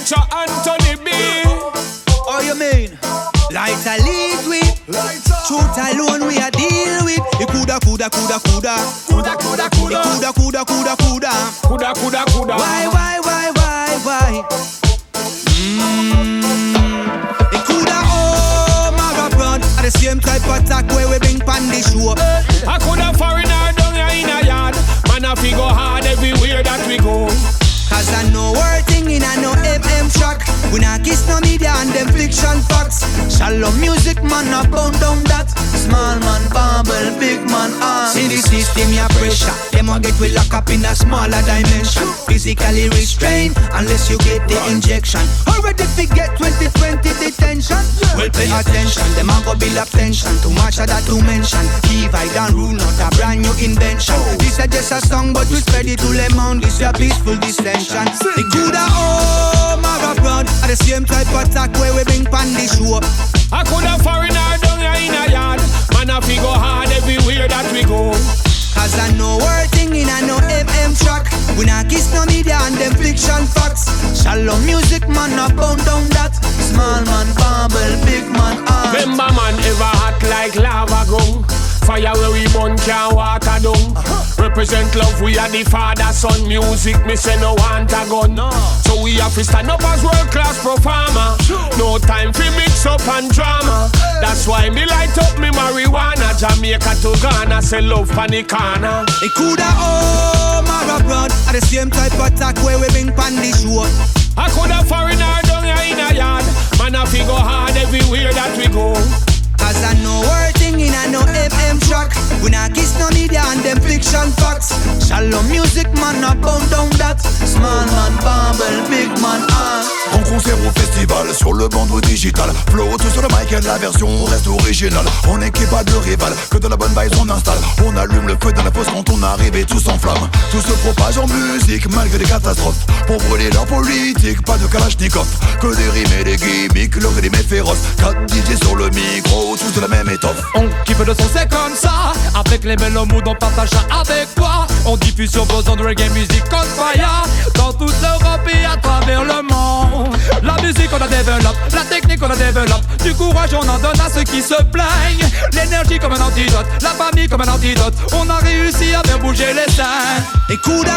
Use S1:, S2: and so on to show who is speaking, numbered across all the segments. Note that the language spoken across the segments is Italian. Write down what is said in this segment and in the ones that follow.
S1: feature Anthony B.
S2: Oh, you mean? Light a lead with truth alone we a deal with. It coulda. Why? It coulda abroad at the same type of attack where we bring pan the show.
S1: I coulda foreigner down here in a yard. Man a fi go hard everywhere that we go.
S2: Cause I know working in a no FM track. We not kiss no media and them fiction facts. Shallow music man a pound down that. Small man bubble, big man arm. See the system ya pressure. Them a get we lock up in a smaller dimension. Physically restrained unless you get the injection. Already forget 2020 detention. Well pay attention, them a go build up tension. Too much of that to mention. Divide and rule, not a brand new invention. This is just a song but we spread it to Le Monde. This is a peaceful dissension. It coulda abroad at the same type of attack where we bring pan the show.
S1: I coulda foreigner down here in a yard. Man a fi go hard everywhere that we go.
S2: Cause I know working in a no FM track. We not kiss no media and them fiction facts. Shallow music man a pound down that. Small man bubble, big man arm.
S1: Remember man ever hot like lava gun. Fire where we burn can't water down. Represent love, we are the father son. Music me say no want a gun. So we have to stand up as world class performer. No time for mix up and drama. That's why me light up me marijuana. Jamaica to Ghana, say love panicana.
S2: It coulda abroad at the same type of attack where we bring pan the show.
S1: I coulda foreigner down here in a yard. Man a fi go hard everywhere that we go.
S2: Cause I know working in a no FM track. We not kiss no media and them fiction facts. Shallow music man a pound down that. Small man bubble, big man arm.
S3: En concert au festival, sur le bandeau digital. Flotte sur le mic et la version reste originale. On n'est pas de rival, que de la bonne vibe on installe. On allume le feu dans la fosse quand on arrive et tout s'enflamme. Tout se propage en musique malgré les catastrophes. Pour brûler leur politique, pas de Kalachnikov. Que des rimes et des gimmicks, le rythme est féroce. 4 DJ sur le micro, tous de la même étoffe.
S4: On kiffe le son, c'est comme ça. Avec les mélos moods, on partage ça avec toi. On diffuse sur vos ondes reggae music on fire. Dans toute l'Europe et à travers le monde. La musique on la développe, la technique on la développe. Du courage on en donne à ceux qui se plaignent. L'énergie comme un antidote, la famille comme un antidote. On a réussi à faire bouger les scènes.
S2: It coulda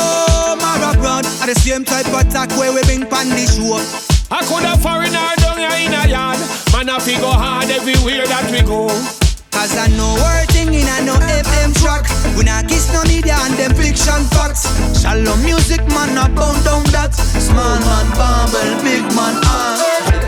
S2: abroad at the same type of attack where we bring pan the show.
S1: I coulda foreigner down here in a yard. Man a fi go hard everywhere that we go.
S2: Cause I know working in a no FM track. We not kiss no media and them fiction facts. Shallow music man a pound down that. Small man bubble, big man arm.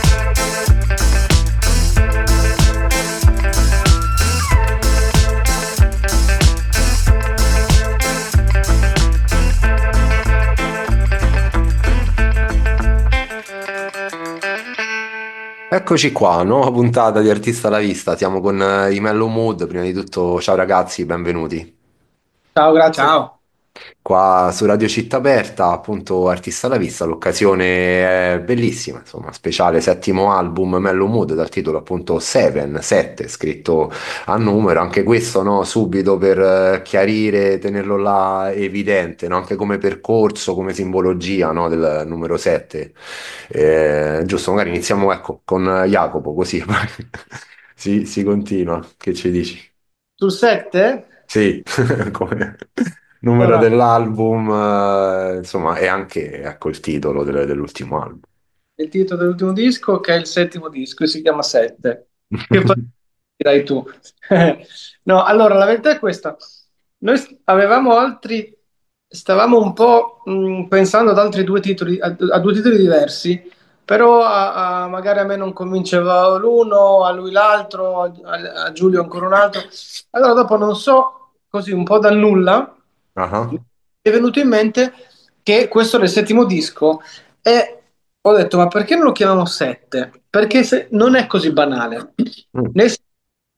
S5: Eccoci qua, nuova puntata di Artista alla Vista, siamo con i Mellow Mood. Prima di tutto ciao ragazzi, benvenuti.
S6: Ciao, grazie. Ciao.
S5: Qua su Radio Città Aperta, appunto Artista alla Vista, l'occasione è bellissima, insomma, speciale settimo album Mellow Mood dal titolo appunto Seven, 7, scritto a numero, anche questo no, subito per chiarire, tenerlo là evidente, no? Anche come percorso, come simbologia no, del numero 7. Giusto, magari iniziamo ecco, con Jacopo, così si continua, che ci dici?
S6: Sul 7?
S5: Sì, come numero
S6: Allora,
S5: dell'album, insomma, e anche ecco, il titolo dell'ultimo album.
S6: il titolo dell'ultimo disco, che è il settimo disco, e si chiama 7. Che poi dirai tu. No, allora, la verità è questa. Noi avevamo stavamo un po' pensando ad altri due titoli, a due titoli diversi, però magari a me non convinceva l'uno, a lui l'altro, a Giulio ancora un altro. Allora dopo non so, così un po' dal nulla,
S5: Ah,
S6: mi è venuto in mente che questo era il settimo disco e ho detto, ma perché non lo chiamiamo 7? Perché non è così banale.
S5: mm,
S6: Nel sen-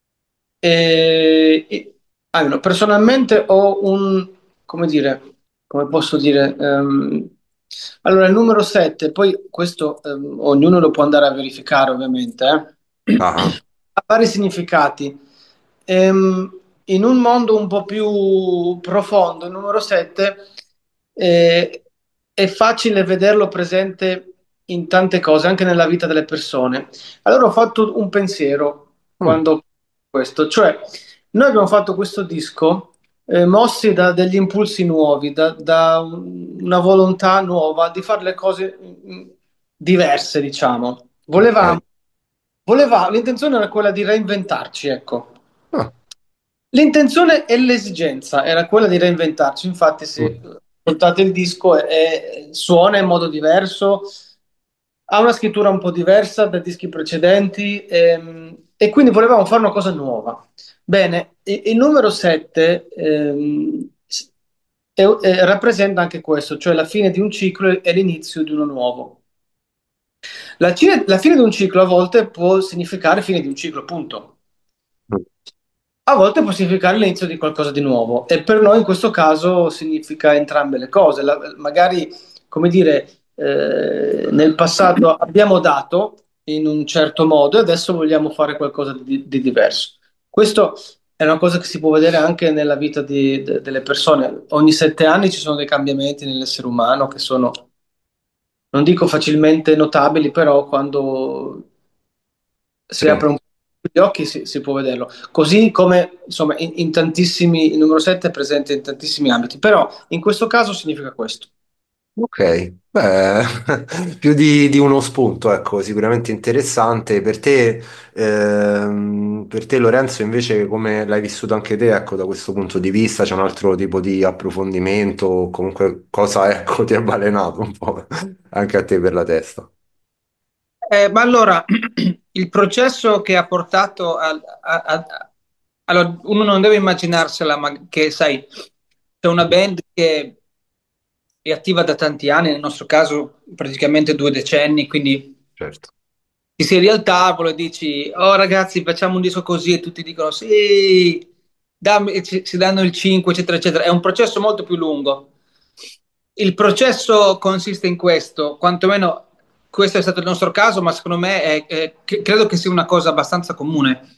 S6: allora, personalmente ho come dire, come posso dire, allora il numero 7, poi questo ognuno lo può andare a verificare ovviamente,
S5: ah,
S6: ha vari significati. In un mondo un po' più profondo, il numero 7 è facile vederlo presente in tante cose, anche nella vita delle persone. Allora ho fatto un pensiero
S5: Mm,
S6: quando questo, cioè noi abbiamo fatto questo disco mossi da degli impulsi nuovi, una volontà nuova di fare le cose diverse, diciamo.
S5: ok.
S6: L'intenzione era quella di reinventarci, ecco.
S5: Ah,
S6: L'intenzione e l'esigenza era quella di reinventarci. Infatti, se
S5: mm,
S6: ascoltate il disco, suona in modo diverso, ha una scrittura un po' diversa dai dischi precedenti, e quindi volevamo fare una cosa nuova. Bene, il numero 7 rappresenta anche questo, cioè la fine di un ciclo e l'inizio di uno nuovo. La fine di un ciclo a volte può significare fine di un ciclo, punto.
S5: mm.
S6: A volte può significare l'inizio di qualcosa di nuovo e per noi in questo caso significa entrambe le cose. Magari, come dire, nel passato abbiamo dato in un certo modo e adesso vogliamo fare qualcosa di diverso. Questo è una cosa che si può vedere anche nella vita delle persone. Ogni 7 anni ci sono dei cambiamenti nell'essere umano che sono, non dico facilmente notabili, però quando si
S5: Sì.
S6: apre un po' gli occhi si può vederlo. Così come, insomma, in tantissimi, il numero 7 è presente in tantissimi ambiti, però in questo caso significa questo.
S5: Ok, beh, più di uno spunto, ecco, sicuramente interessante. Per te Lorenzo, invece, come l'hai vissuto anche te, ecco, da questo punto di vista, c'è un altro tipo di approfondimento, o comunque cosa, ecco, ti è balenato un po' anche a te per la testa.
S7: Ma allora, il processo che ha portato allora, uno non deve immaginarsela, ma che sai, c'è una band che è attiva da tanti anni, nel nostro caso praticamente 2 decenni, quindi
S5: Certo.
S7: ti siedi al tavolo e dici, oh ragazzi, facciamo un disco così e tutti dicono sì, e ci danno il 5, eccetera, eccetera. È un processo molto più lungo. Il processo consiste in questo, quantomeno questo è stato il nostro caso, ma secondo me credo che sia una cosa abbastanza comune.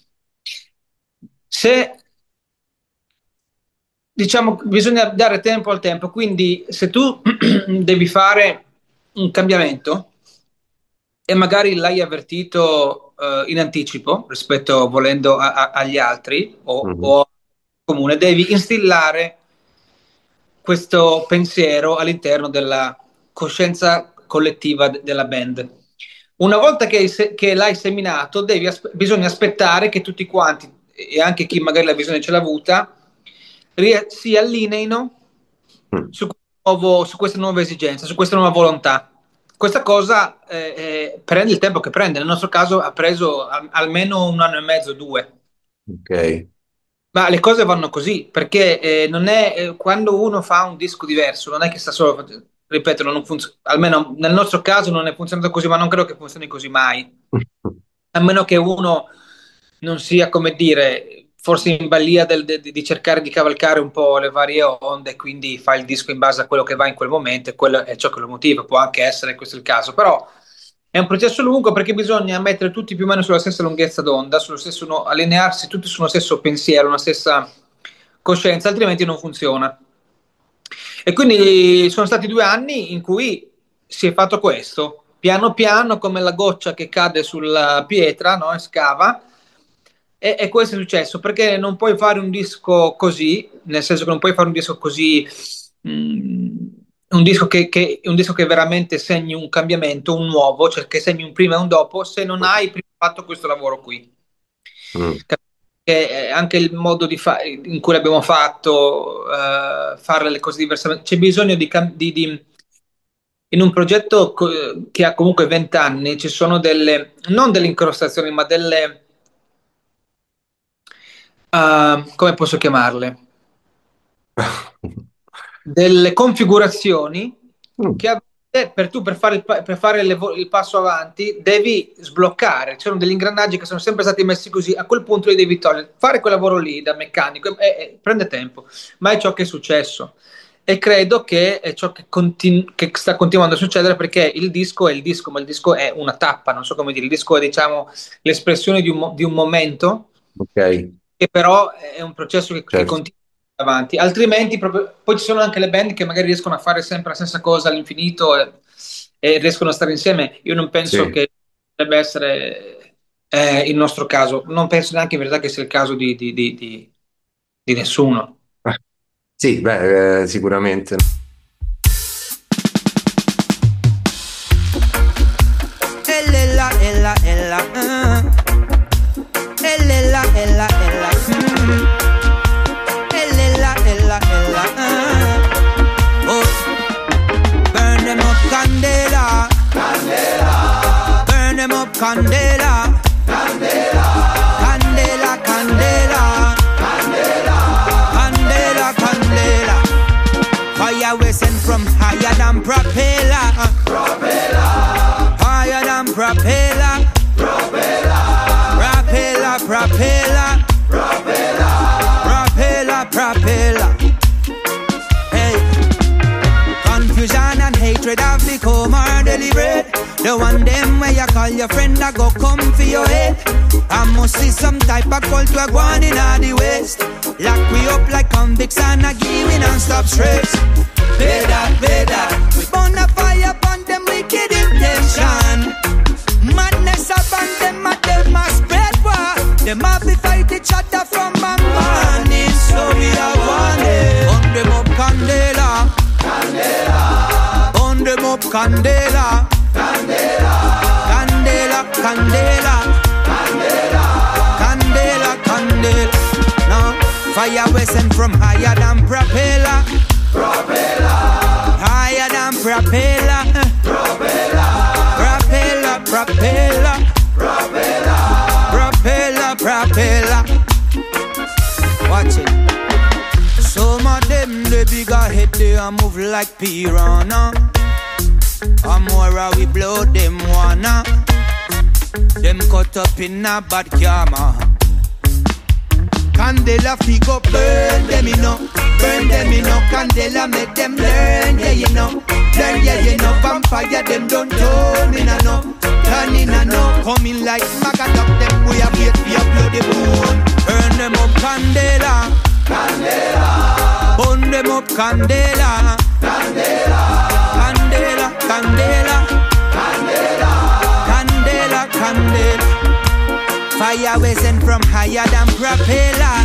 S7: Se diciamo bisogna dare tempo al tempo, quindi se tu devi fare un cambiamento e magari l'hai avvertito in anticipo rispetto volendo agli altri
S5: Mhm.
S7: o comune, devi instillare questo pensiero all'interno della coscienza collettiva della band. Una volta che l'hai seminato, bisogna aspettare che tutti quanti, e anche chi magari la visione ce l'ha avuta, si allineino
S5: Mm.
S7: su questa nuova esigenza, su questa nuova volontà. Questa cosa prende il tempo che prende. Nel nostro caso ha preso almeno 1 anno e mezzo, 2.
S5: Ok.
S7: Ma le cose vanno così, perché non è, quando uno fa un disco diverso, non è che sta solo, ripeto, non funziona, almeno nel nostro caso non è funzionato così, ma non credo che funzioni così mai. A meno che uno non sia, come dire, forse in balia di cercare di cavalcare un po' le varie onde, quindi fa il disco in base a quello che va in quel momento e quello è ciò che lo motiva, può anche essere questo il caso, però è un processo lungo perché bisogna mettere tutti più o meno sulla stessa lunghezza d'onda, allinearsi tutti sullo stesso pensiero, una stessa coscienza, altrimenti non funziona. E quindi sono stati 2 anni in cui si è fatto questo, piano piano, come la goccia che cade sulla pietra, no? E scava. E questo è successo perché non puoi fare un disco così, nel senso che non puoi fare un disco così, mh, un disco che veramente segni un cambiamento, un nuovo, cioè che segni un prima e un dopo, se non hai prima fatto questo lavoro qui.
S5: Mm.
S7: Che anche il modo in cui l'abbiamo fatto, fare le cose diversamente, c'è bisogno in un progetto che ha comunque 20 anni, ci sono non delle incrostazioni, ma come posso chiamarle? Delle configurazioni
S5: Mm.
S7: che per fare il passo avanti devi sbloccare. Ci sono degli ingranaggi che sono sempre stati messi così, a quel punto li devi togliere. Fare quel lavoro lì da meccanico prende tempo, ma è ciò che è successo. E credo che è ciò che sta continuando a succedere perché il disco è il disco, ma il disco è una tappa, non so come dire, il disco è diciamo l'espressione di un momento
S5: Ok,
S7: che però è un processo che
S5: certo.
S7: continua avanti, altrimenti poi ci sono anche le band che magari riescono a fare sempre la stessa cosa all'infinito e riescono a stare insieme, io non penso
S5: Sì.
S7: che debba essere il nostro caso. Non penso neanche in verità che sia il caso di nessuno.
S5: Sì, beh, sicuramente.
S2: Ella, ella, ella, ella, ella, ella, ella, ella, ella, oh, burn them up, candela, candela, burn them up, candela, candela, candela, candela, candela, candela, fire we send from higher than propeller, higher than propeller, propeller, propeller, propeller, propeller. Hey, confusion and hatred have become our daily bread. The one them where you call your friend that go come for your head. I must see some type of culture going in all the west. Lock we up like convicts and a give we non-stop stress. Better, better, we burn a fire upon them wicked intention. Madness upon them and them a spread war. Them a be fight each other from a morning. So we are one. Burn them up, candela, candela. Burn them up, candela, candela, candela, candela, candela, candela, candela. No, fire we send from higher than propeller, higher than propeller, propeller, propeller, propeller, propeller. Watch it. Some of them the bigger head they a move like piranha. And more we blow them wanna. Them cut up in a bad karma. Candela pick up, burn them you know. Burn them you know. Candela make them learn, yeah you know. Learn, yeah you know. Vampire them don't turn in a no. Turn in a no. Coming like maggot up them. We have yet to upload the bone. Burn them up, candela, candela. Burn them up, candela, candela, candela, candela, candela, candela, candela. Fire we send from higher than propeller,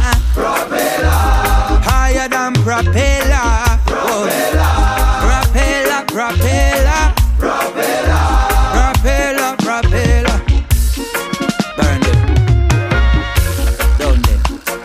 S2: higher than propeller, propeller, propeller, propeller, propeller. Burn them, down them.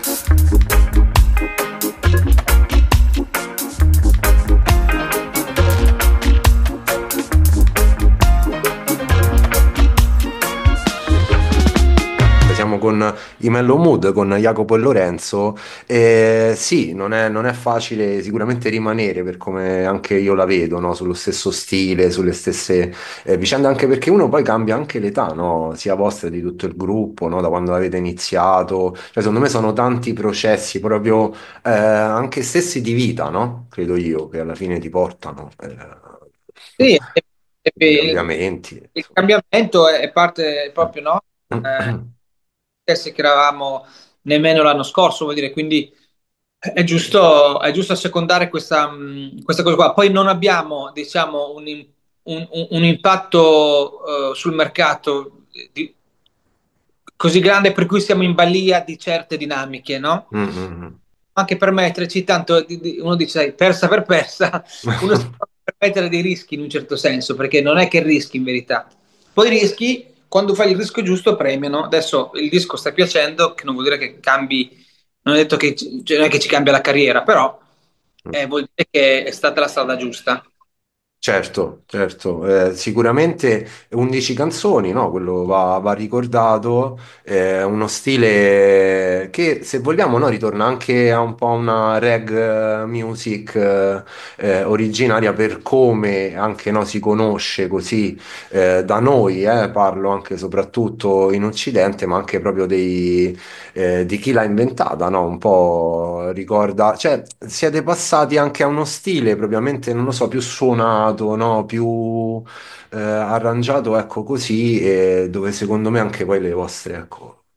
S5: Siamo con i Mellow Mood, con Jacopo e Lorenzo. E sì, non è facile sicuramente rimanere per come anche io la vedo, no? Sullo stesso stile, sulle stesse vicende, anche perché uno poi cambia anche l'età, no? Sia vostra di tutto il gruppo, no? Da quando avete iniziato. Cioè, secondo me sono tanti processi proprio anche stessi di vita, no? Credo io, che alla fine ti portano
S7: Sì,
S5: dei cambiamenti.
S7: il cambiamento è parte proprio, no?
S5: Insomma.
S7: Stessi che eravamo nemmeno l'anno scorso, vuol dire, quindi è giusto assecondare questa cosa qua. Poi non abbiamo, diciamo, un impatto sul mercato così grande per cui siamo in balia di certe dinamiche, no?
S5: Mm, mm, mm.
S7: Anche permetterci, tanto uno dice, sai, persa per persa, uno si può permettere dei rischi in un certo senso, perché non è che rischi in verità. Poi rischi, quando fai il rischio giusto, premiano. Adesso il disco sta piacendo, che non vuol dire che cambi, non è detto che, cioè, non è che ci cambia la carriera, però vuol dire che è stata la strada giusta.
S5: Certo, certo, sicuramente 11 canzoni, no? Quello va ricordato, uno stile che se vogliamo no, ritorna anche a un po' una reg music originaria per come anche no, si conosce così da noi, parlo anche e soprattutto in Occidente, ma anche proprio di chi l'ha inventata, no? Un po' ricorda, cioè siete passati anche a uno stile propriamente, non lo so, più suonato, no? Più arrangiato, ecco così, e dove secondo me anche poi le vostre, ecco,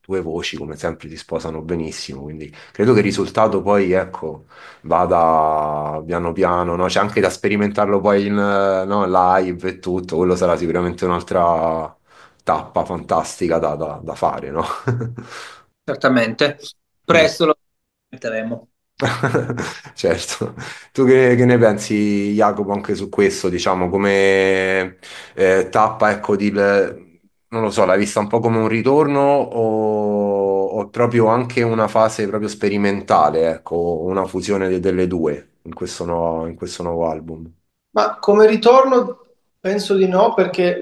S5: due voci come sempre si sposano benissimo, quindi credo che il risultato poi, ecco, vada piano piano, no? C'è anche da sperimentarlo poi in, no, live e tutto, quello sarà sicuramente un'altra tappa fantastica da fare, no?
S7: Certamente.
S5: Mm.
S7: Presto lo metteremo.
S5: Certo, tu che ne pensi, Jacopo, anche su questo, diciamo, come tappa, ecco, non lo so, l'hai vista un po' come un ritorno o proprio anche una fase proprio sperimentale, ecco, una fusione delle due in questo nuovo album?
S6: Ma come ritorno penso di no, perché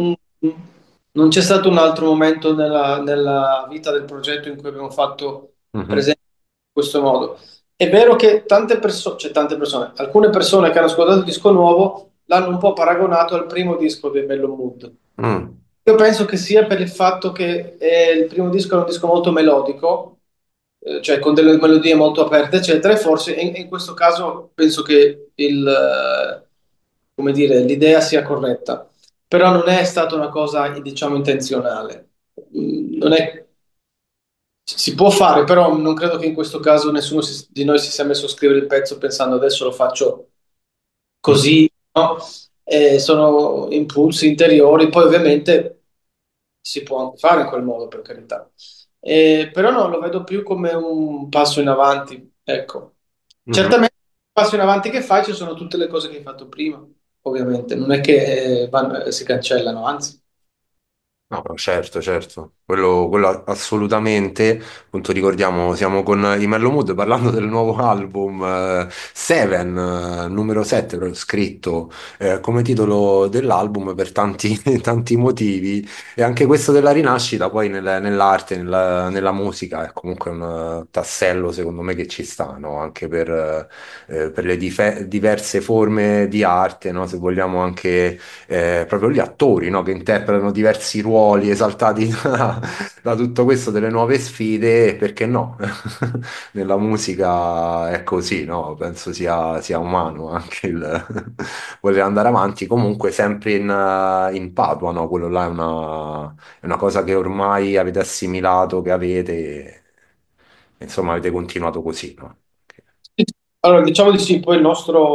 S6: non c'è stato un altro momento nella vita del progetto in cui abbiamo fatto
S5: Mhm.
S6: presente in questo modo. È vero che tante persone, alcune persone che hanno ascoltato il disco nuovo l'hanno un po' paragonato al primo disco dei Mellow Mood.
S5: Mm.
S6: Io penso che sia per il fatto che il primo disco è un disco molto melodico, cioè con delle melodie molto aperte, eccetera, e forse in questo caso penso che come dire, l'idea sia corretta, però non è stata una cosa, diciamo, intenzionale. Non è, si può fare, però non credo che in questo caso nessuno di noi si sia messo a scrivere il pezzo pensando adesso lo faccio
S5: Mm.
S6: così, no? Sono impulsi interiori, poi ovviamente si può anche fare in quel modo, per carità. Però no, lo vedo più come un passo in avanti, ecco.
S5: Mhm.
S6: Certamente il passo in avanti che fai ci sono tutte le cose che hai fatto prima, ovviamente, non è che si cancellano, anzi.
S5: No, no, certo, certo, quello assolutamente. Appunto, ricordiamo, siamo con i Mellow Mood parlando del nuovo album Seven, numero 7, proprio scritto come titolo dell'album per tanti, tanti motivi. E anche questo della rinascita, poi nell'arte, nella musica, è comunque un tassello, secondo me, che ci sta, no? Anche per le diverse forme di arte, no? Se vogliamo anche proprio gli attori, no, che interpretano diversi ruoli esaltati da tutto questo, delle nuove sfide, e perché no? Nella musica è così, no? Penso sia umano anche il voler andare avanti, comunque sempre in Padua, no? Quello là è una cosa che ormai avete assimilato, che avete, e, insomma avete continuato così, no?
S6: Allora, diciamo di sì, poi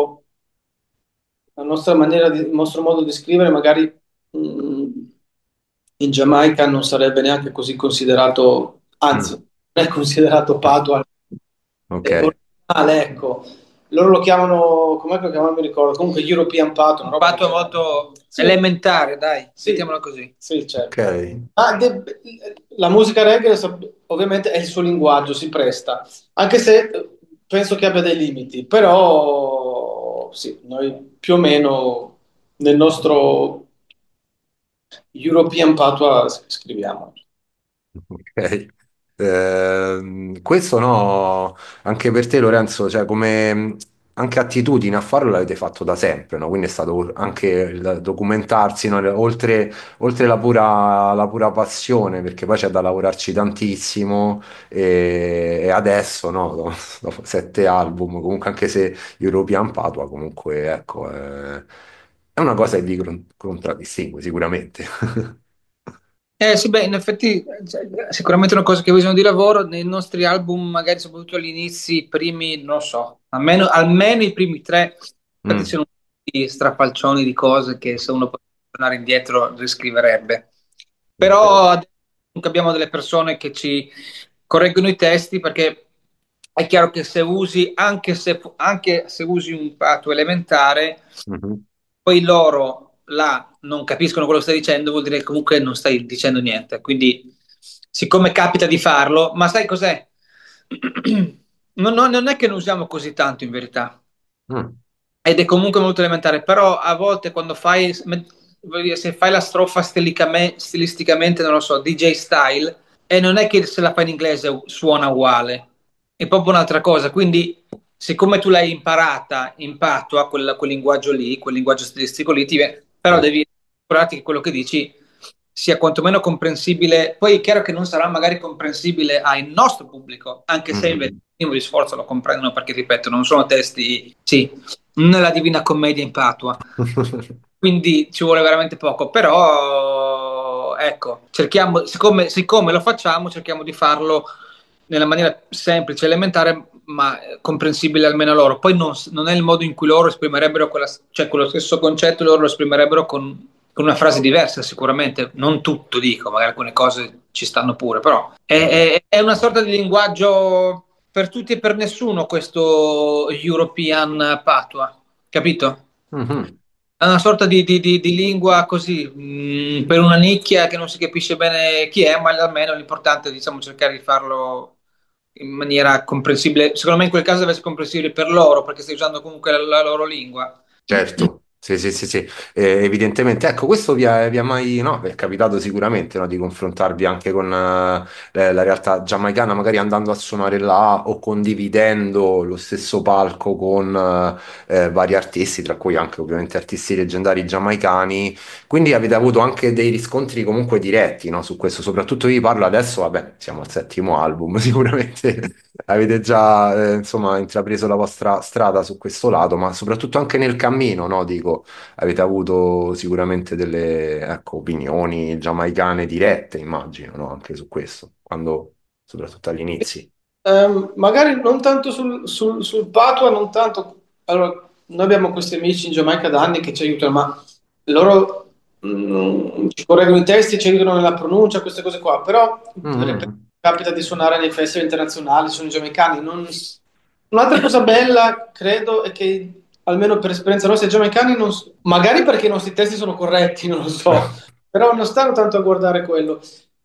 S6: la nostra il nostro modo di scrivere magari mh, in Giamaica non sarebbe neanche così considerato, anzi,
S5: Mm,
S6: non è considerato Padua
S5: ok.
S6: originale, ecco. Loro lo chiamano, com'è che lo chiamano, mi ricordo, comunque European Pato, una
S7: Un
S6: roba del
S7: patto
S6: genere.
S7: molto
S6: Sì,
S7: elementare, dai,
S6: sì,
S7: mettiamola così.
S6: sì,
S5: Ok.
S6: certo. Ma la musica reggae ovviamente è il suo linguaggio, si presta, anche se penso che abbia dei limiti, però sì, noi più o meno nel nostro European Patois scriviamo.
S5: Ok. Questo no, anche per te Lorenzo, cioè come anche attitudine a farlo l'avete fatto da sempre, no? Quindi è stato anche il documentarsi, no? Oltre la pura passione, perché poi c'è da lavorarci tantissimo e adesso, no? Dopo 7 album, comunque anche se European Patua, comunque ecco, è una cosa che vi contraddistingue sicuramente.
S7: Sì, beh, in effetti cioè, sicuramente è una cosa che ha bisogno di lavoro. Nei nostri album, magari soprattutto all'inizio, i primi, non lo so, almeno i primi tre, infatti
S5: Mm,
S7: sono tutti strafalcioni di cose che se uno può tornare indietro riscriverebbe.
S5: ok.
S7: Però adesso comunque abbiamo delle persone che ci correggono i testi perché è chiaro che se usi, anche se usi un patto elementare,
S5: Mhm.
S7: poi loro là non capiscono quello che stai dicendo, vuol dire che comunque non stai dicendo niente. Quindi, siccome capita di farlo, ma sai cos'è? Non è che ne usiamo così tanto in verità,
S5: Mm.
S7: ed è comunque molto elementare, però a volte quando voglio dire, se fai la strofa stilisticamente, non lo so, DJ style, e non è che se la fai in inglese suona uguale, è proprio un'altra cosa. Quindi, siccome tu l'hai imparata in patua, quel linguaggio lì, quel linguaggio stilistico lì, però
S5: Certo.
S7: devi assicurarti che quello che dici sia quantomeno comprensibile. Poi è chiaro che non sarà magari comprensibile al nostro pubblico, anche se invece
S5: Mhm.
S7: il minimo di sforzo lo comprendono perché, ripeto, non sono testi, sì, non è la Divina Commedia in patua, quindi ci vuole veramente poco, però ecco, cerchiamo, siccome lo facciamo, cerchiamo di farlo nella maniera semplice, elementare, ma comprensibile almeno a loro. Poi non è il modo in cui loro esprimerebbero quello stesso concetto, loro lo esprimerebbero con una frase diversa sicuramente, non tutto dico, magari alcune cose ci stanno pure, però è una sorta di linguaggio per tutti e per nessuno, questo European Patois, capito?
S5: Mm-hmm.
S7: È una sorta di lingua così, per una nicchia che non si capisce bene chi è, ma almeno l'importante è, diciamo, cercare di farlo in maniera comprensibile. Secondo me in quel caso deve essere comprensibile per loro, perché stai usando comunque la loro lingua.
S5: Certo, sì, sì, sì, sì. Evidentemente. Ecco, questo vi è mai, no, vi è capitato sicuramente, no, di confrontarvi anche con la realtà giamaicana, magari andando a suonare là o condividendo lo stesso palco con vari artisti, tra cui anche ovviamente artisti leggendari giamaicani, quindi avete avuto anche dei riscontri comunque diretti, no, su questo, soprattutto vi parlo adesso, vabbè, siamo al 7° album, sicuramente avete già insomma intrapreso la vostra strada su questo lato, ma soprattutto anche nel cammino, no? Dico, avete avuto sicuramente delle, ecco, opinioni giamaicane dirette, immagino, no? Anche su questo, quando, soprattutto agli inizi.
S6: Magari non tanto sul Patois, non tanto. Allora, noi abbiamo questi amici in Giamaica da anni che ci aiutano, ma loro ci correggono i testi, ci aiutano nella pronuncia, queste cose qua, però capita di suonare nei festival internazionali, sono i giamaicani. Un'altra cosa bella, credo, è che almeno per esperienza nostra, i giamaicani magari perché i nostri testi sono corretti, non lo so, però non stanno tanto a guardare quello.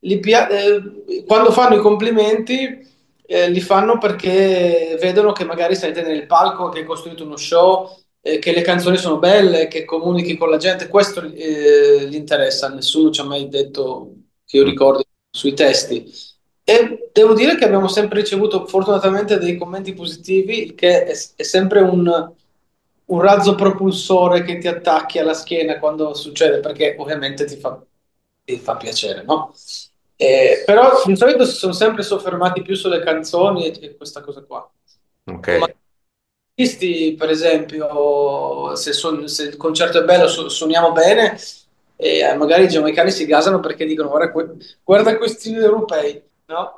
S6: Quando fanno i complimenti li fanno perché vedono che magari siete nel palco, che hai costruito uno show, che le canzoni sono belle, che comunichi con la gente. Questo gli interessa. Nessuno ci ha mai detto, che io ricordi, sui testi. E devo dire che abbiamo sempre ricevuto fortunatamente dei commenti positivi, che è sempre un razzo propulsore che ti attacchi alla schiena quando succede, perché ovviamente ti fa piacere, no? Però di solito si sono sempre soffermati più sulle canzoni e questa cosa qua.
S5: Ok.
S6: Ma artisti, per esempio, se il concerto è bello, suoniamo bene, e magari i giamaicani si gasano perché dicono guarda questi europei, no?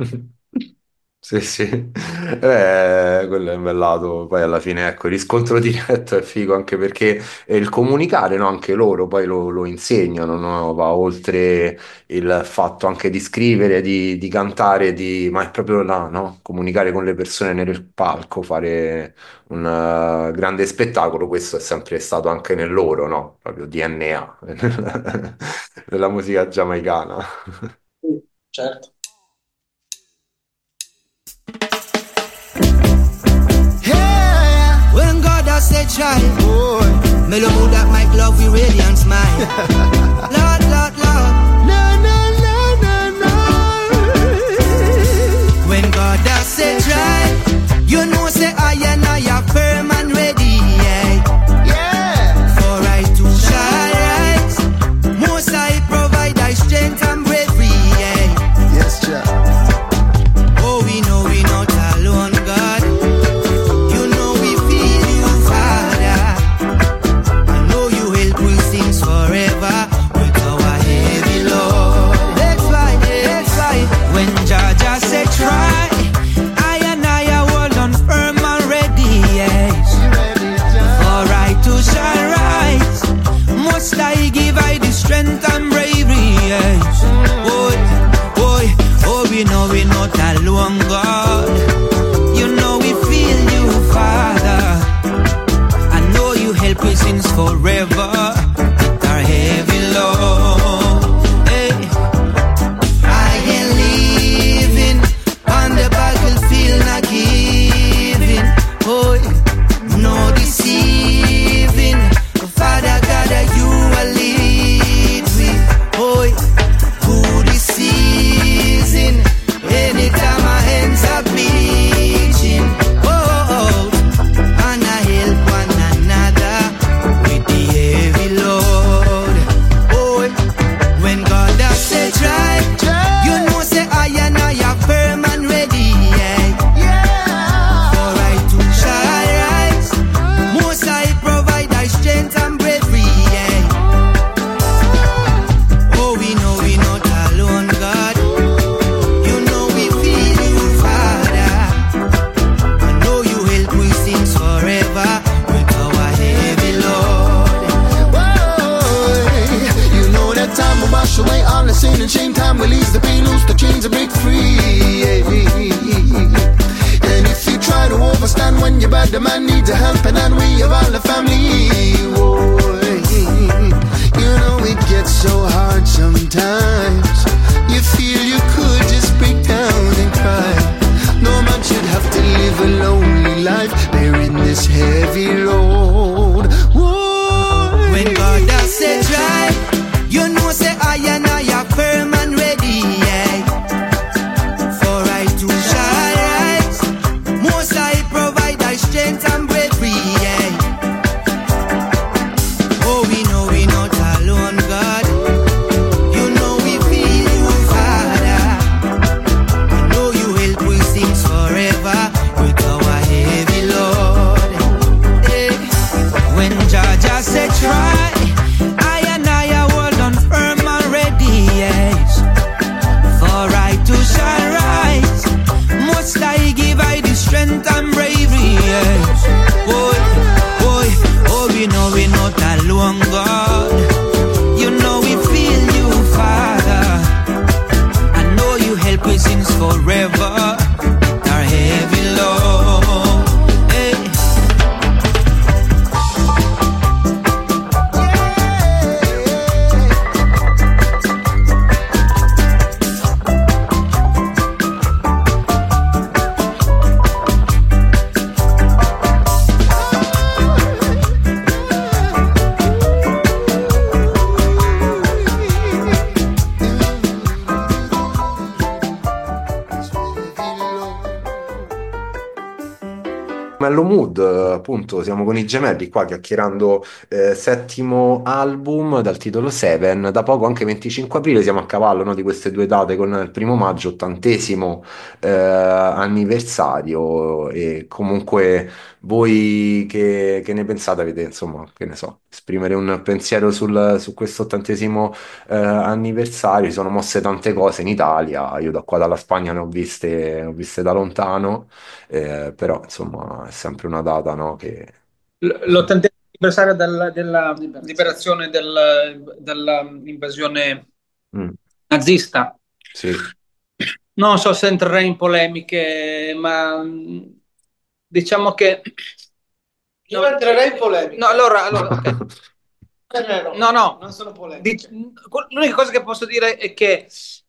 S5: Sì, sì, quello è un bel lato, poi alla fine ecco, il riscontro diretto è figo anche perché il comunicare, no, anche loro poi lo insegnano, no? Va oltre il fatto anche di scrivere, di cantare, ma è proprio là, no? Comunicare con le persone nel palco, fare un grande spettacolo, questo è sempre stato anche nel loro, no? Proprio DNA della musica giamaicana.
S6: Certo.
S2: When God has said child, may the mood that make love we radiant smile. Lord, Lord, Lord. No, no, no, no, no. When God has said child, you know say I and I are firm and ready, yeah. For I to shall rise. Most I provide I strength and bravery, yeah.
S3: Yes, Jack.
S2: Oh, we know we not alone, God. You know we feel you, Father. I know you help us things forever with our heavy load. That's why when Jaja said try, I and I are hold on firm and ready, yes. For I too shall rise. Must I give I the strength and bravery, yes. Oh, we know we not alone, God. You know we feel you, Father. I know you help us since forever with our heavy load. Hey. I ain't living on the battlefield, not giving. Oh, no deceiving. Father God, you will lead me. Oh, good season. Anytime my hands are bleaching, and I help one another with the
S8: time we'll ease the pain, loose the chains and break free. And if you try to overstand when you're bad, the man needs a helping hand. We have all the family. Boy, you know it gets so hard sometimes. You feel you could just break down and cry. No man should have to live a lonely life, bearing this heavy load. Whoa.
S2: When God has said try, you know say I and I are firm and ready, yeah. For I too shall rise. Most I provide thy strength and bravery, yeah. Oh, we know we're not alone, God. You know we feel you, Father. I know you help we sing forever with our heavy load. Hey. When Jaja said try, I and I are well done firm and ready, yes. For I too shall rise. Must I give I the strength and bravery, yes. Boy, boy, oh, we know we're not alone, God. You know we feel you, Father. I know you help us since forever. Our heavy load, hey.
S5: Mellow Mood, appunto, siamo con i gemelli qua chiacchierando settimo album dal titolo Seven. Da poco, anche 25 aprile, siamo a cavallo, no, di queste due date con il primo maggio, 80° anniversario. E comunque voi che ne pensate? Avete, insomma, che ne so, esprimere un pensiero su questo 80° anniversario? Si sono mosse tante cose in Italia, io da qua dalla Spagna ne ho viste da lontano. Però insomma è sempre una data, no, che
S7: L'80° anniversario della liberazione dall'invasione
S5: Mm,
S7: nazista.
S5: sì.
S7: Non so se entrerei in polemiche, ma diciamo che...
S6: Io entrerei in polemica.
S7: No, allora, ok. No.
S6: Non sono polemiche.
S7: L'unica cosa che posso dire è che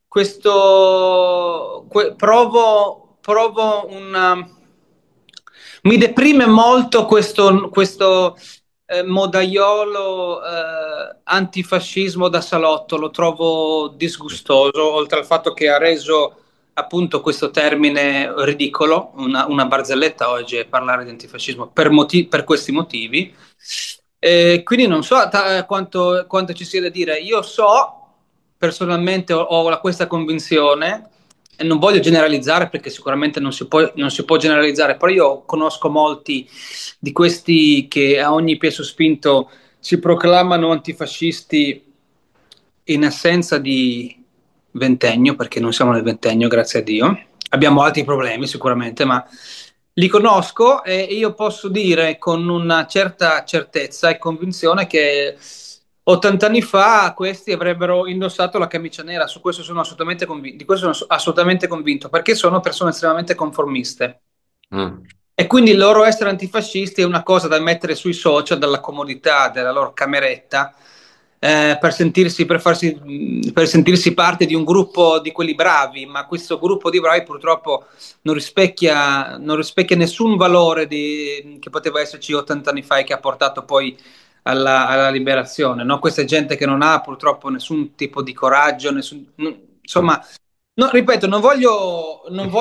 S7: provo una... Mi deprime molto questo modaiolo antifascismo da salotto, lo trovo disgustoso, oltre al fatto che ha reso appunto questo termine ridicolo, una barzelletta oggi è parlare di antifascismo per questi motivi. Quindi non so quanto ci sia da dire. Io so, personalmente ho questa convinzione, e non voglio generalizzare perché sicuramente non si può generalizzare, però io conosco molti di questi che a ogni piè sospinto si proclamano antifascisti in assenza di ventennio, perché non siamo nel ventennio, grazie a Dio. Abbiamo altri problemi sicuramente, ma li conosco e io posso dire con una certa certezza e convinzione che 80 anni fa questi avrebbero indossato la camicia nera. Su questo sono assolutamente convinto, di questo sono assolutamente convinto, perché sono persone estremamente conformiste.
S5: Mm.
S7: E quindi il loro essere antifascisti è una cosa da mettere sui social dalla comodità della loro cameretta, per sentirsi parte di un gruppo di quelli bravi, ma questo gruppo di bravi purtroppo non rispecchia nessun valore che poteva esserci 80 anni fa e che ha portato poi alla liberazione, no? Questa è gente che non ha purtroppo nessun tipo di coraggio, insomma, no, ripeto, non voglio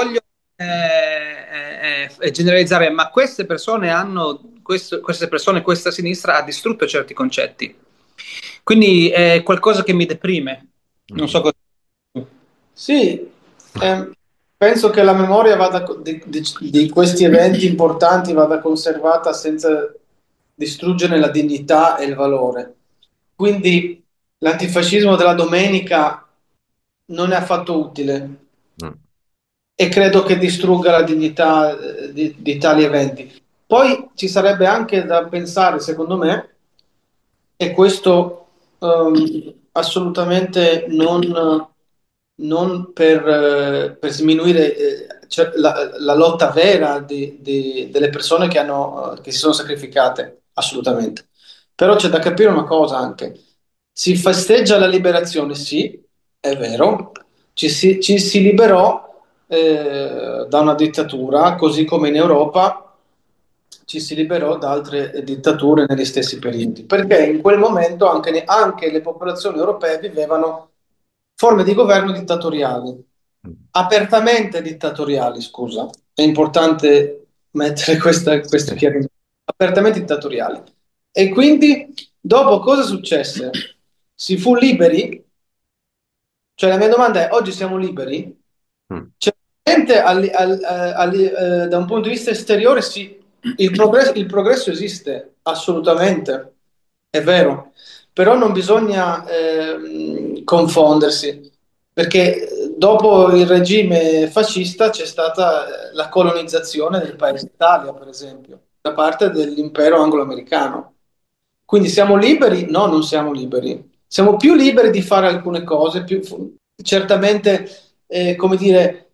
S7: generalizzare, ma queste persone questa sinistra ha distrutto certi concetti. Quindi è qualcosa che mi deprime. Non so cosa.
S6: Sì, penso che la memoria di questi eventi importanti vada conservata senza distruggere la dignità e il valore. Quindi l'antifascismo della domenica non è affatto utile e credo che distrugga la dignità di tali eventi. Poi ci sarebbe anche da pensare, secondo me, e questo assolutamente non non per sminuire cioè, la lotta vera delle persone che si sono sacrificate, assolutamente. Però c'è da capire una cosa anche. Si festeggia la liberazione, sì, è vero, ci si liberò da una dittatura, così come in Europa ci si liberò da altre dittature negli stessi periodi, perché in quel momento anche le popolazioni europee vivevano forme di governo dittatoriali, apertamente dittatoriali, scusa, è importante mettere questo
S5: Sì.
S6: chiarimento, apertamente dittatoriali. E quindi, dopo cosa successe? Si fu liberi? Cioè la mia domanda è, oggi siamo liberi?
S5: Mm.
S6: Certamente da un punto di vista esteriore sì, il progresso esiste, assolutamente, è vero, però non bisogna confondersi, perché dopo il regime fascista c'è stata la colonizzazione del paese Italia, per esempio, da parte dell'impero anglo-americano. Quindi siamo liberi? No, non siamo liberi. Siamo più liberi di fare alcune cose, certamente, come dire,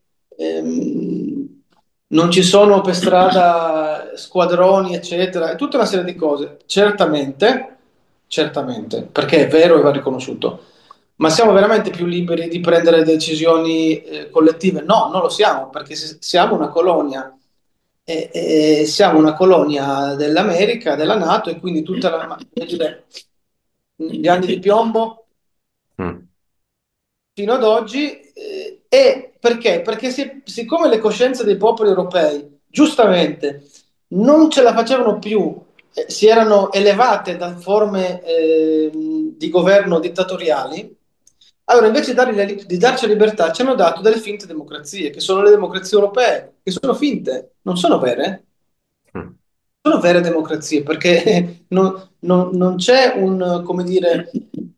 S6: non ci sono per strada squadroni, eccetera, è tutta una serie di cose, certamente, certamente, perché è vero e va riconosciuto. Ma siamo veramente più liberi di prendere decisioni collettive? No, non lo siamo, perché siamo una colonia. Siamo una colonia dell'America, della NATO, e quindi voglio dire, gli anni di piombo
S5: Mm.
S6: fino ad oggi. E perché? Perché siccome le coscienze dei popoli europei, giustamente, non ce la facevano più, si erano elevate da forme di governo dittatoriali, allora invece di darci libertà ci hanno dato delle finte democrazie, che sono le democrazie europee, che sono finte, non sono vere.
S5: Mm.
S6: Sono vere democrazie perché non c'è come dire,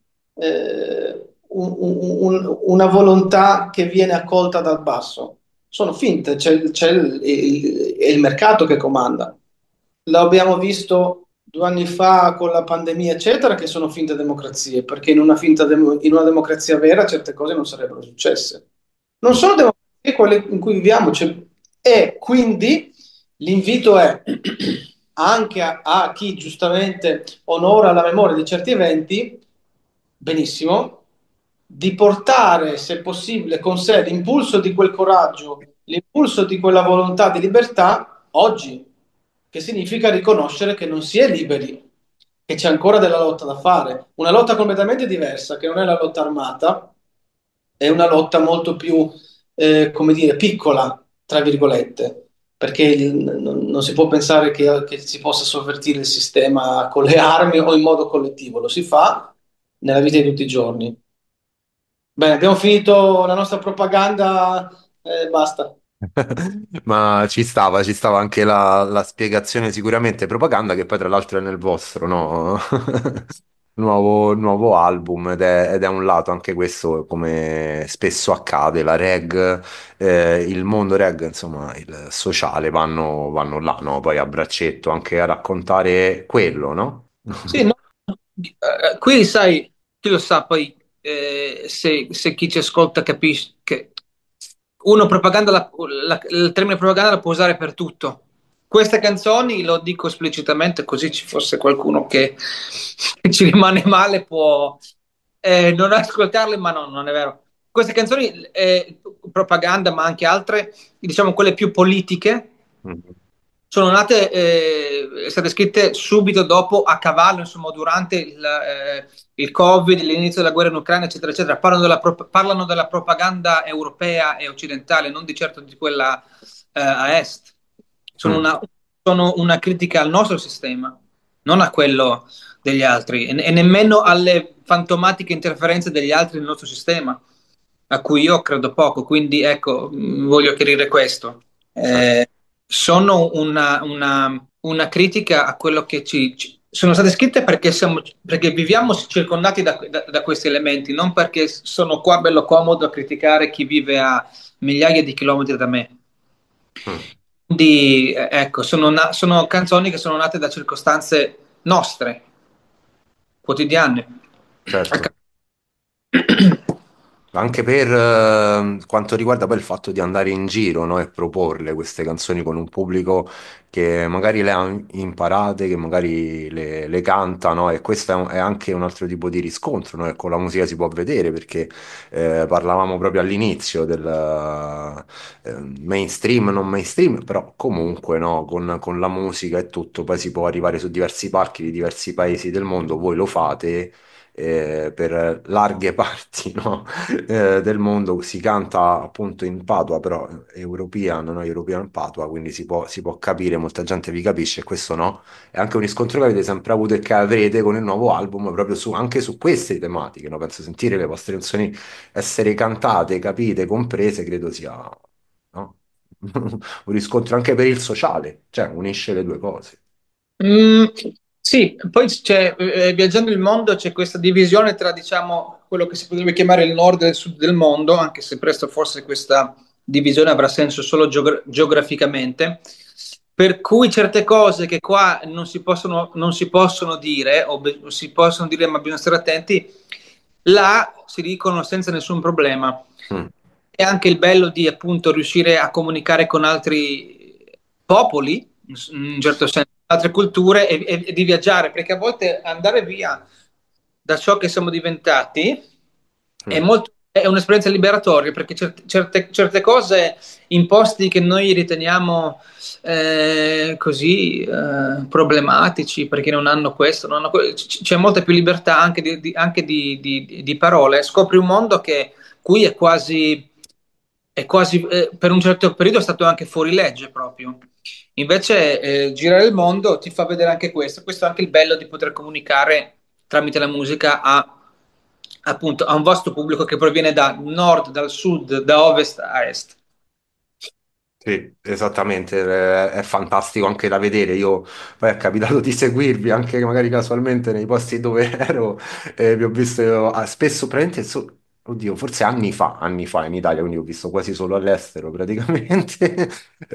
S6: una volontà che viene accolta dal basso. Sono finte, è il mercato che comanda. L'abbiamo visto 2 anni fa con la pandemia, eccetera, che sono finte democrazie, perché in una democrazia vera certe cose non sarebbero successe. Non sono democrazie quelle in cui viviamo, e quindi l'invito è anche a chi giustamente onora la memoria di certi eventi, benissimo, di portare, se possibile, con sé l'impulso di quel coraggio, l'impulso di quella volontà di libertà oggi, che significa riconoscere che non si è liberi, che c'è ancora della lotta da fare, una lotta completamente diversa, che non è la lotta armata, è una lotta molto più, come dire, piccola, tra virgolette, perché non si può pensare che si possa sovvertire il sistema con le armi o in modo collettivo, lo si fa nella vita di tutti i giorni. Bene, abbiamo finito la nostra propaganda, basta.
S5: Ma ci stava anche la spiegazione, sicuramente propaganda, che poi tra l'altro è nel vostro, no? Nuovo album, ed è un lato anche questo, come spesso accade, la reg, il mondo reg, insomma, il sociale vanno là, no? Poi a braccetto anche a raccontare quello, no?
S7: Sì, no, qui sai, chi lo sa poi, se chi ci ascolta capisce che uno propaganda, il termine propaganda la può usare per tutto. Queste canzoni, lo dico esplicitamente così ci fosse qualcuno che ci rimane male, può non ascoltarle, ma no, non è vero. Queste canzoni, propaganda, ma anche altre, diciamo quelle più politiche,
S5: Mhm.
S7: sono nate, state scritte subito dopo, a cavallo, insomma, durante il Covid, l'inizio della guerra in Ucraina, eccetera, eccetera. Parlano della propaganda europea e occidentale, non di certo di quella a est. Sono
S5: Mm.
S7: una critica al nostro sistema, non a quello degli altri, e nemmeno alle fantomatiche interferenze degli altri nel nostro sistema, a cui io credo poco. Quindi, ecco, voglio chiarire questo.
S5: Certo.
S7: Sono una critica a quello che sono state scritte, perché viviamo circondati da questi elementi, non perché sono qua bello comodo a criticare chi vive a migliaia di chilometri da me.
S5: Mm.
S7: Quindi, ecco, sono canzoni che sono nate da circostanze nostre, quotidiane.
S5: Certo. Anche per quanto riguarda poi il fatto di andare in giro, no, e proporle queste canzoni con un pubblico che magari le ha imparate, che magari le canta, no? E questo è anche un altro tipo di riscontro, no? E con la musica si può vedere perché parlavamo proprio all'inizio del mainstream, non mainstream, però comunque no, con la musica e tutto, poi si può arrivare su diversi palchi di diversi paesi del mondo, voi lo fate per larghe parti, no? Del mondo si canta appunto in Padua, però European, no? European Padua, quindi si può capire, molta gente vi capisce, e questo no. È anche un riscontro che avete sempre avuto e che avrete con il nuovo album, proprio anche su queste tematiche, no? Penso sentire le vostre canzoni essere cantate, capite, comprese, credo sia, no? Un riscontro anche per il sociale, cioè unisce le due cose.
S7: Mm, sì, poi c'è, viaggiando il mondo c'è questa divisione tra, diciamo, quello che si potrebbe chiamare il nord e il sud del mondo, anche se presto forse questa divisione avrà senso solo geograficamente, per cui certe cose che qua non si possono dire, o si possono dire ma bisogna stare attenti, là si dicono senza nessun problema.
S5: Mm.
S7: È anche il bello di appunto riuscire a comunicare con altri popoli, in un certo senso, altre culture e di viaggiare, perché a volte andare via da ciò che siamo diventati
S5: Mm.
S7: è un'esperienza liberatoria, perché certe cose in posti che noi riteniamo così problematici, perché non hanno questo, c'è molta più libertà anche di parole. Scopri un mondo che qui è quasi per un certo periodo è stato anche fuori legge proprio. Invece girare il mondo ti fa vedere anche questo. Questo è anche il bello di poter comunicare tramite la musica appunto, a un vasto pubblico che proviene da nord, dal sud, da ovest a est.
S5: Sì, esattamente, è fantastico anche da vedere. Io poi è capitato di seguirvi anche magari casualmente nei posti dove ero, vi ho visto spesso, praticamente, oddio, forse anni fa in Italia, quindi ho visto quasi solo all'estero praticamente,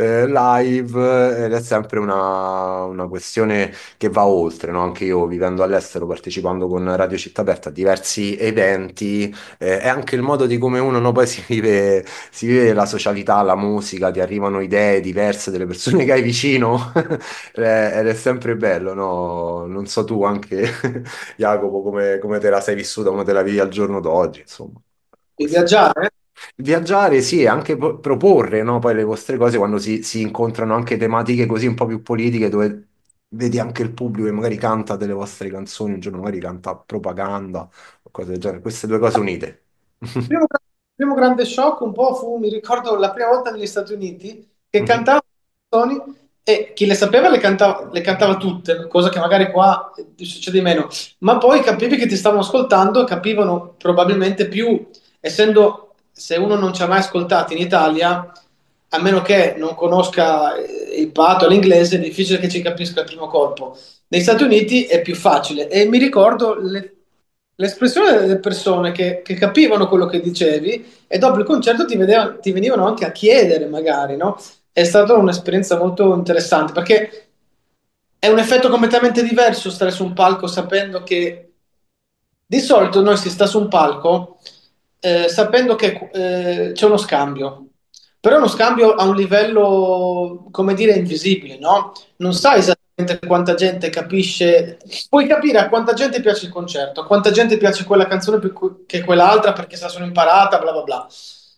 S5: live, ed è sempre una questione che va oltre, no? Anche io vivendo all'estero, partecipando con Radio Città Aperta a diversi eventi, è anche il modo di come uno, no, poi si vive la socialità, la musica, ti arrivano idee diverse delle persone che hai vicino ed è sempre bello, no? Non so tu anche, Jacopo, come te la sei vissuta, come te la vivi al giorno d'oggi, insomma.
S6: Di
S5: Questo.
S6: viaggiare?
S5: Viaggiare, sì, e anche proporre, no, poi le vostre cose quando si incontrano anche tematiche così un po' più politiche, dove vedi anche il pubblico che magari canta delle vostre canzoni, un giorno magari canta propaganda, o cose del genere, queste due cose unite.
S6: Il primo grande shock un po' fu, mi ricordo la prima volta negli Stati Uniti, che
S5: Mhm.
S6: cantava canzoni e chi le sapeva le cantava tutte, cosa che magari qua succede di meno, ma poi capivi che ti stavano ascoltando, capivano probabilmente più, essendo, se uno non ci ha mai ascoltato in Italia, a meno che non conosca il patto e l'inglese, è difficile che ci capisca al primo colpo. Negli Stati Uniti è più facile e mi ricordo l'espressione delle persone che capivano quello che dicevi e dopo il concerto ti venivano anche a chiedere, magari, no? È stata un'esperienza molto interessante perché è un effetto completamente diverso stare su un palco sapendo che di solito noi si sta su un palco sapendo che c'è uno scambio, però è uno scambio a un livello, come dire, invisibile, no? Non sai esattamente quanta gente capisce, puoi capire a quanta gente piace il concerto, a quanta gente piace quella canzone più che quell'altra perché se la sono imparata, bla bla bla.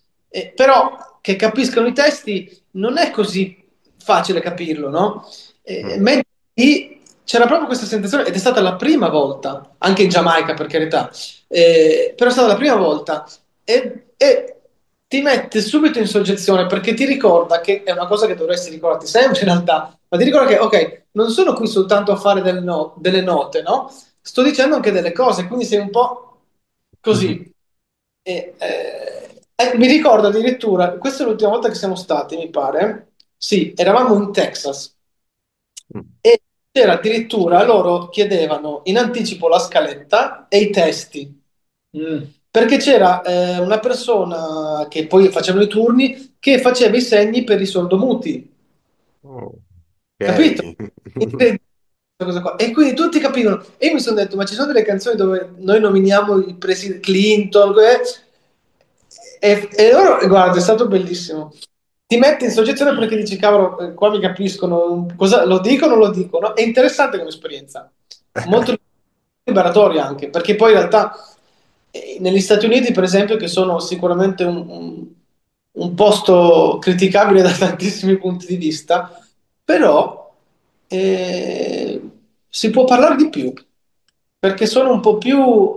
S6: Però che capiscano i testi non è così facile capirlo, no?
S5: Mm.
S6: Mentre lì c'era proprio questa sensazione, ed è stata la prima volta, anche in Giamaica per carità, però è stata la prima volta, e ti mette subito in soggezione perché ti ricorda che è una cosa che dovresti ricordarti sempre in realtà, ma ti ricorda che, ok, non sono qui soltanto a fare delle note, no? Sto dicendo anche delle cose, quindi sei un po'
S5: Mhm.
S6: così. Mi ricordo addirittura, questa è l'ultima volta che siamo stati, mi pare, sì, eravamo in Texas
S5: Mm.
S6: e c'era addirittura, loro chiedevano in anticipo la scaletta e i testi. Mm. Perché c'era una persona che poi facevano i turni che faceva i segni per i sordomuti,
S5: Oh,
S6: capito?
S5: ok.
S6: Incredibile questa cosa qua. E quindi tutti capivano. E io mi sono detto, ma ci sono delle canzoni dove noi nominiamo il presidente Clinton, E loro, guarda, è stato bellissimo. Ti metti in soggezione perché dici, cavolo, qua mi capiscono, cosa lo dicono o lo dicono. È interessante come esperienza, molto liberatoria anche, perché poi in realtà negli Stati Uniti, per esempio, che sono sicuramente un posto criticabile da tantissimi punti di vista, però si può parlare di più, perché sono un po' più,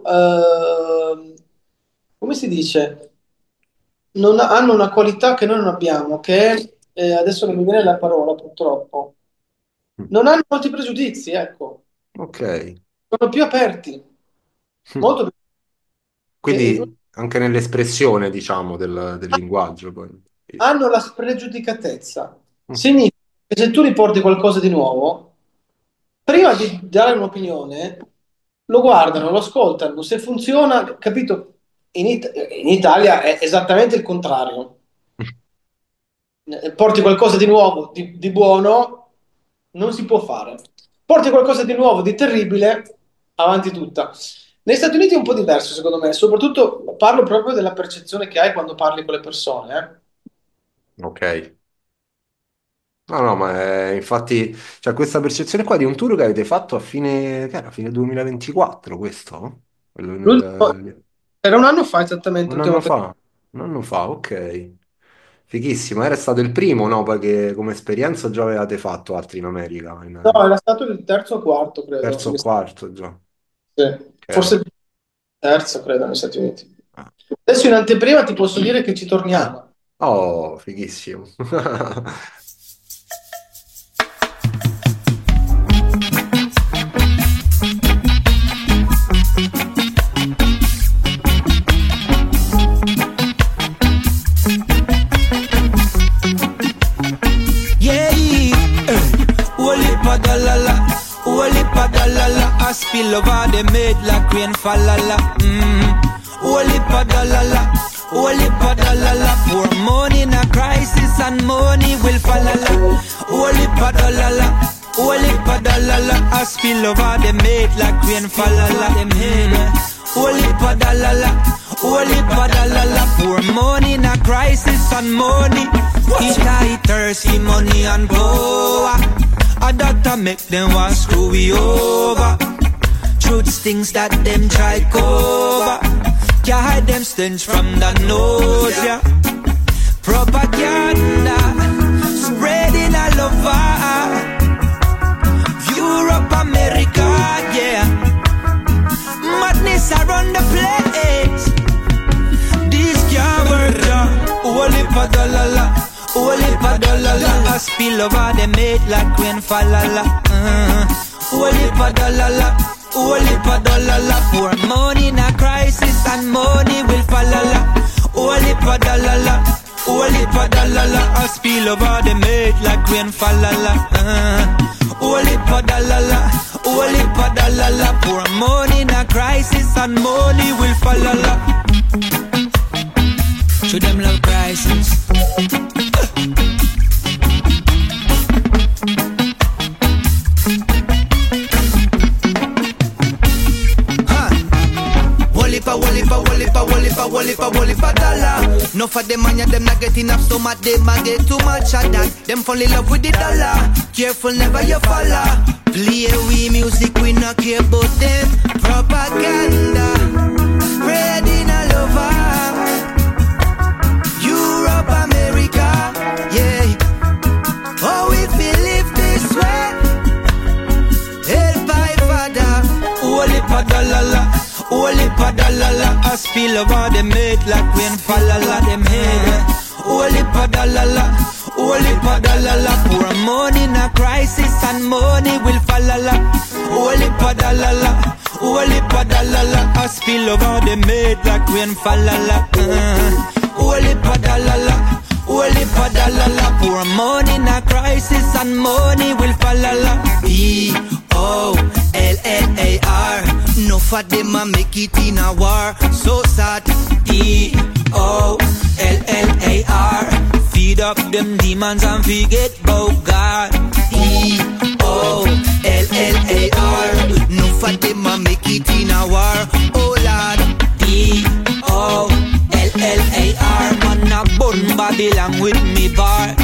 S6: come si dice, hanno una qualità che noi non abbiamo, che è, adesso non mi viene la parola purtroppo, non hanno molti pregiudizi, ecco,
S5: Ok.
S6: sono più aperti, molto più.
S5: Quindi anche nell'espressione, diciamo, del linguaggio. Poi.
S6: Hanno la spregiudicatezza.
S5: Mm.
S6: Significa che se tu riporti qualcosa di nuovo, prima di dare un'opinione, lo guardano, lo ascoltano, se funziona, capito? In Italia è esattamente il contrario. Porti qualcosa di nuovo, di buono, non si può fare. Porti qualcosa di nuovo, di terribile, avanti tutta. Negli Stati Uniti è un po' diverso, secondo me, soprattutto parlo proprio della percezione che hai quando parli con le persone,
S5: Ok. No, no, ma infatti c'è questa percezione qua di un tour che avete fatto a fine, che era, fine 2024, questo? Quello
S6: Era un anno fa esattamente,
S5: un
S6: l'ultima
S5: anno
S6: volta.
S5: fa? Un anno fa, ok. Fighissimo, era stato il primo, no? Perché come esperienza già avevate fatto altri in America,
S6: No, era stato il terzo o quarto, credo.
S5: terzo o quarto già.
S6: Sì. Forse
S5: Ok.
S6: il terzo, credo, negli Stati Uniti.
S5: Ah.
S6: Adesso in anteprima ti posso dire che ci torniamo.
S5: Oh, fighissimo.
S2: Yeah, holy padalala, holy padalala, I spill over the made like rain falala. Holy padalala, holy padalala, for money in a crisis and money will falala. Holy padalala, holy padalala, I spill over the made like rain falala. Them head, holy padalala, holy padalala, for money in a crisis and money. It thirsty money and power. A doctor make them want screw we over. Truths things that them try cover. Can't hide them stench from the nose, yeah. Propaganda spreading all over Europe, America, yeah. Madness around the place. This can't work, yeah. Holy padalala, holy padalala, I spill over the made like rain falala. Holy padalala, holy padalala, for money in a crisis and money will falala. Holy padalala, holy padalala, I spill over the made like rain falala. Holy padalala, holy padalala, for money in a crisis and money will falala. To them love crisis. Wolipa dollar. No for them man, them not get enough stomach, them a get too much of that. Them fall in love with the dollar. Careful, never you follow. Play we music, we not care about them. Propaganda, spreading all over Europe, America, yeah. Oh, if we live this way, help by Father. Wolipa dollar. Holy padalala, I spill over the made like rain falala. Them head, holy padalala, for money in a crisis and money will falala. Holy padalala, I spill over the made like rain falala. Holy padalala, for money in a crisis and money will falala. P-O-L-L-A-R. No for them a make it in a war. So sad. E-O-L-L-A-R. Feed up them demons and forget about God. E-O-L-L-A-R. No for them a make it in a war. Oh Lord. E-O-L-L-A-R. belong with me bars.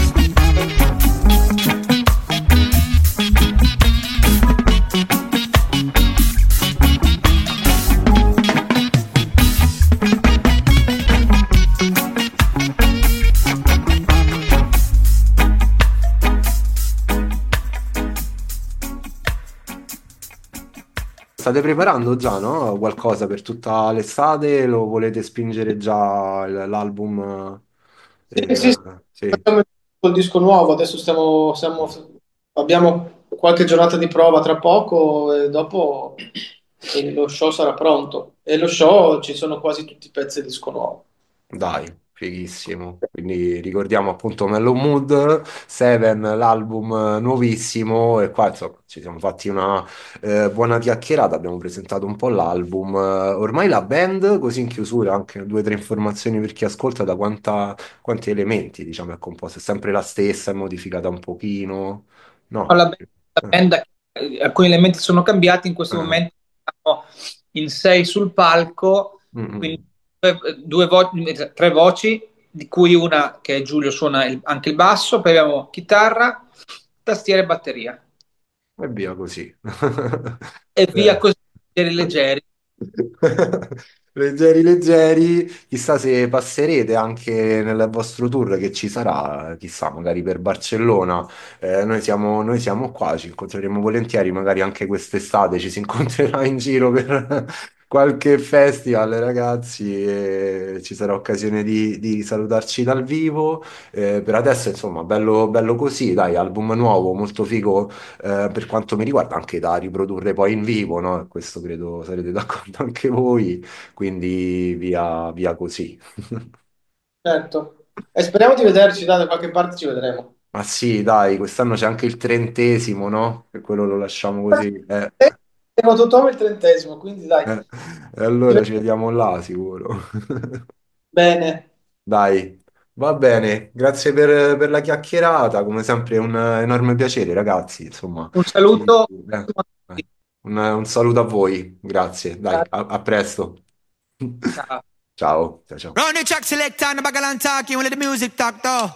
S5: State preparando già, no? Qualcosa per tutta l'estate? Lo volete spingere già l'album?
S6: Sì,
S5: Sì.
S6: facciamo il disco nuovo, adesso abbiamo qualche giornata di prova tra poco e dopo lo show sarà pronto. E lo show ci sono quasi tutti i pezzi del disco nuovo.
S5: Dai, fighissimo. Quindi ricordiamo appunto Mellow Mood, Seven, l'album nuovissimo e qua insomma ci siamo fatti una buona chiacchierata, abbiamo presentato un po' l'album. Ormai la band, così in chiusura, anche 2 o 3 informazioni per chi ascolta, da quanti elementi diciamo è composta? È sempre la stessa, è modificata un pochino? No.
S7: La band, alcuni elementi sono cambiati, in questo momento siamo in 6 sul palco, quindi 3 voci, di cui una che è Giulio suona anche il basso, poi abbiamo chitarra, tastiera e batteria.
S5: E via così.
S7: E via così, leggeri.
S5: Leggeri, leggeri, chissà se passerete anche nel vostro tour che ci sarà, chissà, magari per Barcellona. Noi siamo qua, ci incontreremo volentieri, magari anche quest'estate ci si incontrerà in giro per qualche festival, ragazzi, e ci sarà occasione di salutarci dal vivo. Per adesso, insomma, bello, bello così, dai, album nuovo, molto figo per quanto mi riguarda, anche da riprodurre poi in vivo, no? Questo credo sarete d'accordo anche voi, quindi via così.
S6: Certo. E speriamo di vederci, da qualche parte ci vedremo.
S5: Ma sì, dai, quest'anno c'è anche il 30°, no? E quello lo lasciamo così.
S6: Siamo tutt'uomo il 30°, quindi dai.
S5: E allora ci vediamo là, sicuro.
S6: Bene.
S5: Dai, va bene, grazie per la chiacchierata, come sempre un enorme piacere, ragazzi. Insomma,
S7: Un saluto.
S5: un saluto a voi, grazie. Dai, a presto.
S7: Ciao.
S5: Ciao, ciao, ciao.
S2: Run the track select on the Bagalan talking, we'll let the music talk though.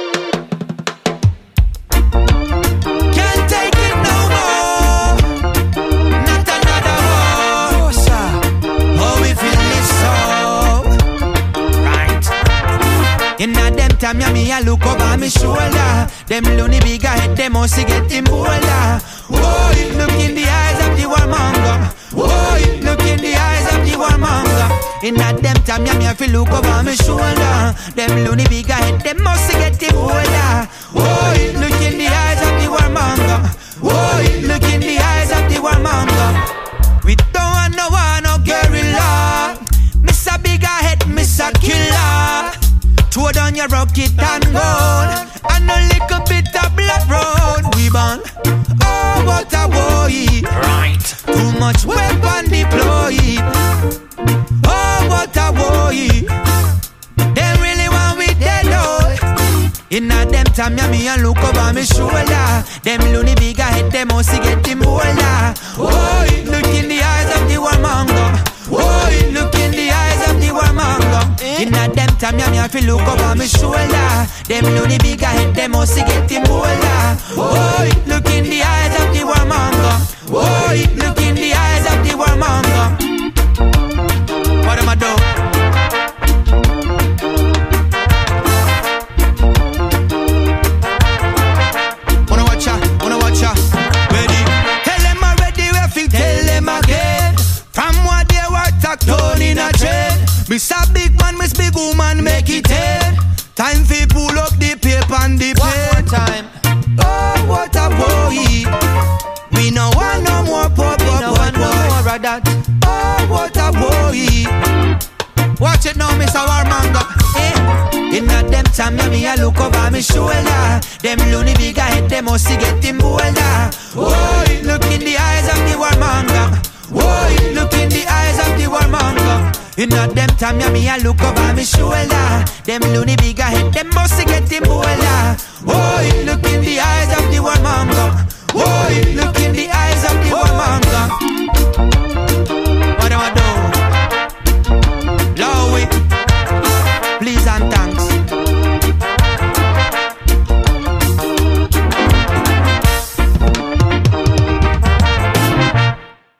S2: Can't take it no more. Not another war. Oh, sir. Oh, we feel this so right. In a them time, yeah, me a look over my shoulder. Them loony bigger head, them must get him bolder. Oh, look in the eyes of the warmonger. Oh, look in the eyes of the warmonger. In a them time, yeah, me a feel look over my shoulder. Them loony bigger head, them must get him bolder. Oh, look in the eyes of the warmonger. Oh, look in the eyes of the warmonger. We don't want no one, no guerrilla. Miss a bigger head, miss a killer. Throw down your rocket and gun, and a little bit of blood road. We burn. Oh, what a boy. Right. Too much weapon deployed. Oh, what a boy. They really want we dead, oh. In a them time, yeah, me a look over my shoulder. Them loony bigger head, them must get him bolder. Oh, look in the eyes of the warmonger. Oh, look in the eyes of the warmonger. In a them time, yeah, me a feel look over my shoulder. Them loony bigger head, them must get him bolder. Oh, look in the eyes of the warmonger. Oh, look in the eyes of the warmonger. What am I doing? Wanna watch ya, ready? Tell them already, we feel, tell them again. From what they were talk down in a train. Miss a big man, miss big woman, make it ten. Time for pull up the paper and the pen. One more time. Oh, what a boy. We no want no more pop, we no want no more of that. Oh, what a boy. Watch it now, Mr. Warmonger. In a them time, yeah, me a look over my shoulder. Them loony bigger head, them must get him bolder. Oh, look in the eyes of the warmonger. Oh, look in the eyes of the warmonger. In a them time, yeah, me a look over my shoulder. Them loony bigger head, them must get him bolder. Oh, look in the eyes of the warmonger. Oh, look in the eyes of the warmonger.